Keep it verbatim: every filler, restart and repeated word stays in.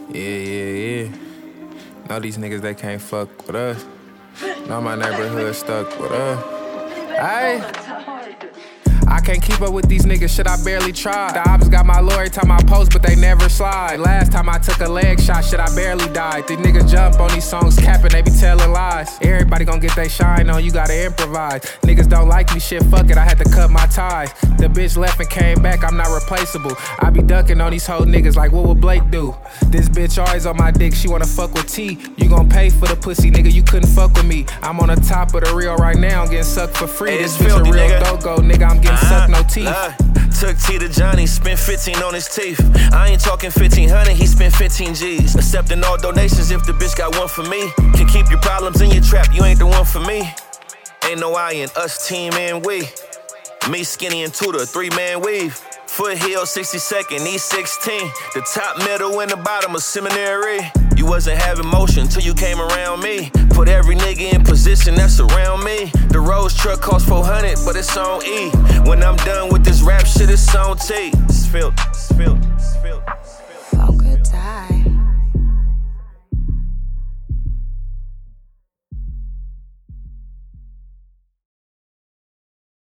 Yeah, yeah, yeah. Know these niggas, they can't fuck with us. Know my neighborhood stuck with us. Aye. I can't keep up with these niggas, shit, I barely tried. The ops got my lawyer time I post, but they never slide. Last time I took a leg shot, shit, I barely died. These niggas jump on these songs capping, they be telling lies. Everybody gon' get they shine on, you gotta improvise. Niggas don't like me, shit, fuck it, I had to cut my ties. The bitch left and came back, I'm not replaceable. I be ducking on these whole niggas like what would Blake do? This bitch always on my dick, she wanna fuck with T. You gon' pay for the pussy, nigga, you couldn't fuck with me. I'm on the top of the reel right now, I'm getting sucked for free. Hey, this bitch a real nigga. Dogo, nigga, I'm getting sucked, no teeth. Uh, took T to Johnny, spent fifteen on his teeth. I ain't talking fifteen hundred, he spent fifteen G's. Accepting all donations if the bitch got one for me. Can keep your problems in your trap, you ain't the one for me. Ain't no I in us, team and we. Me, Skinny, and Tudor, three-man weave. Foothill, sixty-second, E sixteen. The top, middle, and the bottom of seminary. You wasn't having motion till you came around me. Put every nigga in position that's around me. The Rose truck cost four hundred, but it's on E. When I'm done with this rap shit, it's on T. It's filled, it's filled, it's filled, it's filled. Funk good time.